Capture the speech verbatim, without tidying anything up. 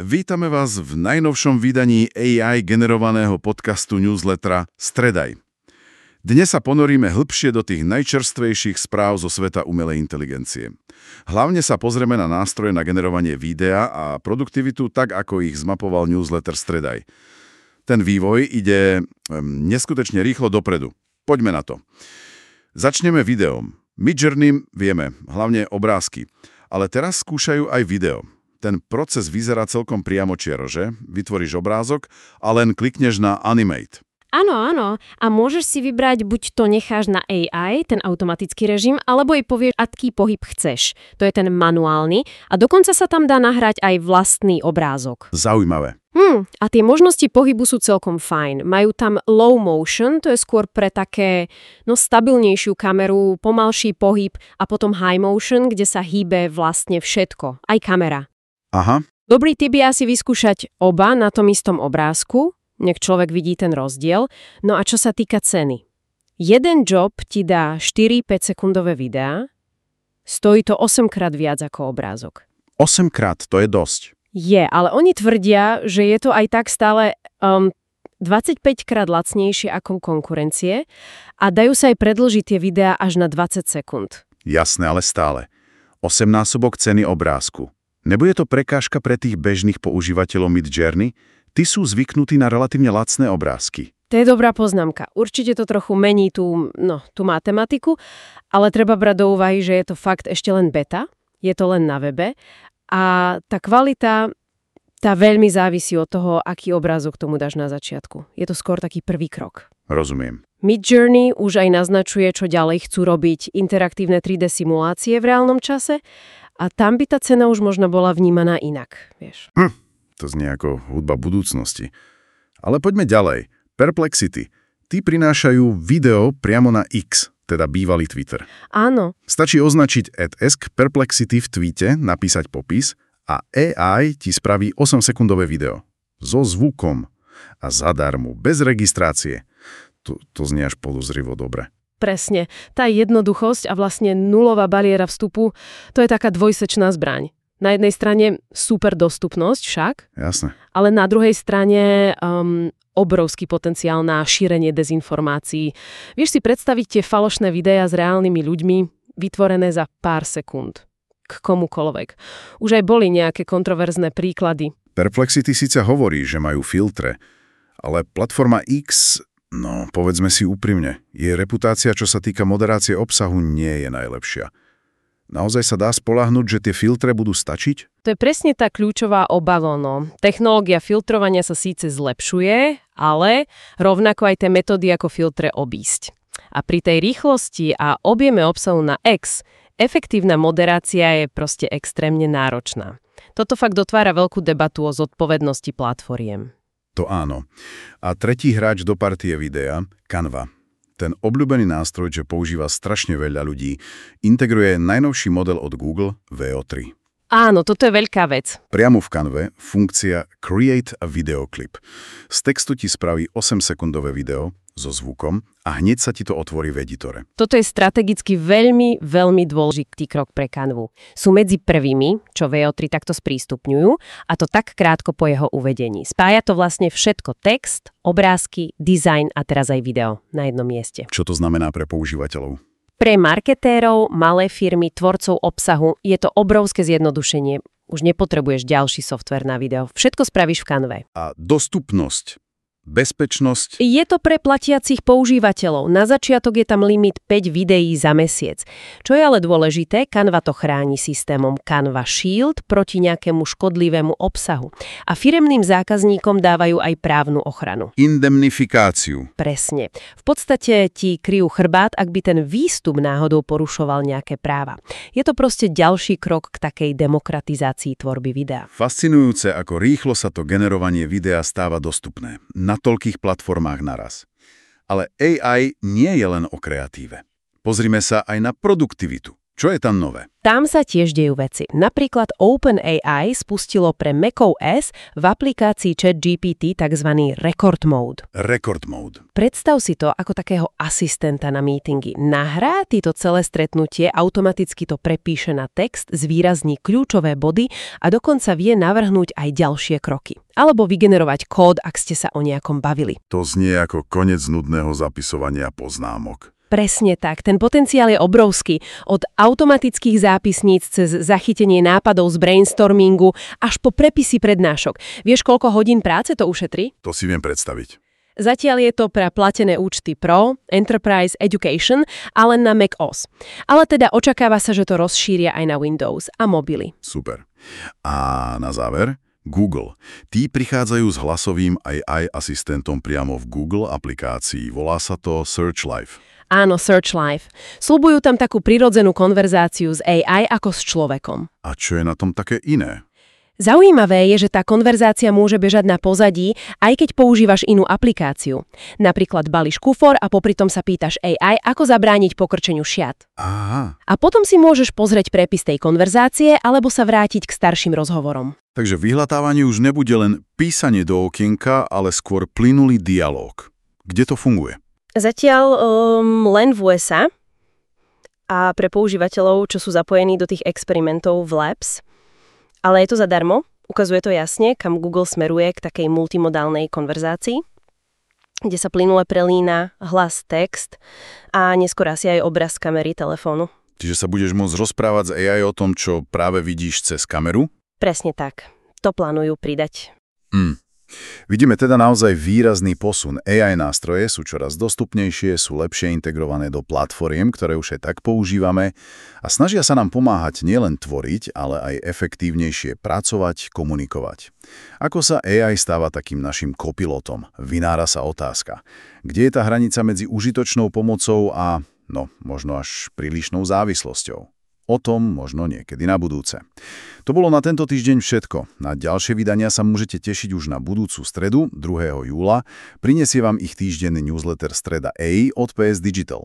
Vítame vás v najnovšom vydaní á í generovaného podcastu newslettera Stredaj. Dnes sa ponoríme hlbšie do tých najčerstvejších správ zo sveta umelej inteligencie. Hlavne sa pozrieme na nástroje na generovanie videa a produktivitu, tak ako ich zmapoval newsletter Stredaj. Ten vývoj ide um, neskutočne rýchlo dopredu. Poďme na to. Začneme videom. Midjourney vieme, hlavne obrázky. Ale teraz skúšajú aj video. Ten proces vyzerá celkom priamočiaro, že? Vytvoríš obrázok a len klikneš na Animate. Áno, áno. A môžeš si vybrať, buď to necháš na á í, ten automatický režim, alebo jej povieš, aký pohyb chceš. To je ten manuálny. A dokonca sa tam dá nahrať aj vlastný obrázok. Zaujímavé. Hm, a tie možnosti pohybu sú celkom fajn. Majú tam low motion, to je skôr pre také, no stabilnejšiu kameru, pomalší pohyb, a potom high motion, kde sa hýbe vlastne všetko, aj kamera. Aha. Dobrý tip je asi vyskúšať oba na tom istom obrázku, nech človek vidí ten rozdiel. No a čo sa týka ceny? Jeden job ti dá štyri päť sekundové videá, stojí to osemkrát viac ako obrázok. osemkrát, to je dosť. Je, ale oni tvrdia, že je to aj tak stále um, dvadsaťpäťkrát lacnejšie ako konkurencie a dajú sa aj predĺžiť tie videá až na dvadsať sekúnd. Jasné, ale stále. osemnásobok ceny obrázku. Nebude to prekážka pre tých bežných používateľov Midjourney? Tí sú zvyknutí na relatívne lacné obrázky. To je dobrá poznámka. Určite to trochu mení tú, no, tú matematiku, ale treba brať do úvahy, že je to fakt ešte len beta, je to len na webe a tá kvalita, tá veľmi závisí od toho, aký obrázok tomu dáš na začiatku. Je to skôr taký prvý krok. Rozumiem. Midjourney už aj naznačuje, čo ďalej chcú robiť interaktívne tri dé simulácie v reálnom čase a tam by tá cena už možno bola vnímaná inak, vieš. Hm. To znie ako hudba budúcnosti. Ale poďme ďalej. Perplexity. Tí prinášajú video priamo na X, teda bývalý Twitter. Áno. Stačí označiť at ask perplexity v tweete, napísať popis a á í ti spraví osemsekundové video. So zvukom. A zadarmo, bez registrácie. To, to znie až podozrivo dobre. Presne. Tá jednoduchosť a vlastne nulová bariéra vstupu, to je taká dvojsečná zbraň. Na jednej strane super dostupnosť však, jasne, ale na druhej strane um, obrovský potenciál na šírenie dezinformácií. Vieš si predstaviť tie falošné videá s reálnymi ľuďmi, vytvorené za pár sekúnd. K komukoľvek. Už aj boli nejaké kontroverzné príklady. Perplexity síce hovorí, že majú filtre, ale platforma X, no povedzme si úprimne, jej reputácia, čo sa týka moderácie obsahu, nie je najlepšia. Naozaj sa dá spoľahnúť, že tie filtre budú stačiť? To je presne tá kľúčová obava, no. Technológia filtrovania sa síce zlepšuje, ale rovnako aj tie metódy ako filtre obísť. A pri tej rýchlosti a objeme obsahu na X, efektívna moderácia je proste extrémne náročná. Toto fakt dotvára veľkú debatu o zodpovednosti platformiem. To áno. A tretí hráč do partie videa, Canva. Ten obľúbený nástroj, čo používa strašne veľa ľudí, integruje najnovší model od Google V O tri. Áno, toto je veľká vec. Priamo v Canve funkcia Create a Video Clip. Z textu ti spraví osemsekundové video so zvukom a hneď sa ti to otvorí v editore. Toto je strategicky veľmi, veľmi dôležitý krok pre Canvu. Sú medzi prvými, čo V O tri takto sprístupňujú, a to tak krátko po jeho uvedení. Spája to vlastne všetko, text, obrázky, dizajn a teraz aj video na jednom mieste. Čo to znamená pre používateľov? Pre marketérov, malé firmy, tvorcov obsahu je to obrovské zjednodušenie. Už nepotrebuješ ďalší softvér na video. Všetko spravíš v Canve. A dostupnosť? Bezpečnosť? Je to pre platiacich používateľov. Na začiatok je tam limit päť videí za mesiac. Čo je ale dôležité, Canva to chráni systémom Canva Shield proti nejakému škodlivému obsahu. A firemným zákazníkom dávajú aj právnu ochranu. Indemnifikáciu. Presne. V podstate ti kryjú chrbát, ak by ten výstup náhodou porušoval nejaké práva. Je to proste ďalší krok k takej demokratizácii tvorby videa. Fascinujúce, ako rýchlo sa to generovanie videa stáva dostupné. Na toľkých platformách naraz. Ale á í nie je len o kreatíve. Pozrime sa aj na produktivitu. Čo je tam nové? Tam sa tiež dejú veci. Napríklad OpenAI spustilo pre macOS v aplikácii ChatGPT tzv. Record Mode. Record Mode. Predstav si to ako takého asistenta na meetingy. Nahrá ti to celé stretnutie, automaticky to prepíše na text, zvýrazní kľúčové body a dokonca vie navrhnúť aj ďalšie kroky. Alebo vygenerovať kód, ak ste sa o nejakom bavili. To znie ako koniec nudného zapisovania poznámok. Presne tak. Ten potenciál je obrovský. Od automatických zápisníc cez zachytenie nápadov z brainstormingu až po prepisy prednášok. Vieš, koľko hodín práce to ušetrí? To si viem predstaviť. Zatiaľ je to pre platené účty Pro, Enterprise Education, ale na macOS. Ale teda očakáva sa, že to rozšíria aj na Windows a mobily. Super. A na záver? Google. Tí prichádzajú s hlasovým á í asistentom priamo v Google aplikácii. Volá sa to Search Live. Áno, Search Live. Sľubujú tam takú prirodzenú konverzáciu s á í ako s človekom. A čo je na tom také iné? Zaujímavé je, že tá konverzácia môže bežať na pozadí, aj keď používaš inú aplikáciu. Napríklad balíš kufor a popri tom sa pýtaš á í, ako zabrániť pokrčeniu šiat. Aha. A potom si môžeš pozrieť prepis tej konverzácie alebo sa vrátiť k starším rozhovorom. Takže vyhľadávanie už nebude len písanie do okienka, ale skôr plynulý dialóg. Kde to funguje? Zatiaľ um, len v ú es á a pre používateľov, čo sú zapojení do tých experimentov v Labs. Ale je to zadarmo, ukazuje to jasne, kam Google smeruje k takej multimodálnej konverzácii, kde sa plynule prelína hlas, text a neskôr asi aj obraz kamery telefónu. Čiže sa budeš môcť rozprávať s á í o tom, čo práve vidíš cez kameru? Presne tak. To plánujú pridať. Mm. Vidíme teda naozaj výrazný posun. á í nástroje sú čoraz dostupnejšie, sú lepšie integrované do platformiem, ktoré už aj tak používame a snažia sa nám pomáhať nielen tvoriť, ale aj efektívnejšie pracovať, komunikovať. Ako sa á í stáva takým našim kopilotom? Vynára sa otázka. Kde je tá hranica medzi užitočnou pomocou a, no, možno až prílišnou závislosťou? O tom možno niekedy na budúce. To bolo na tento týždeň všetko. Na ďalšie vydania sa môžete tešiť už na budúcu stredu, druhého júla. Prinesie vám ich týždenný newsletter Streda á í od pé es Digital.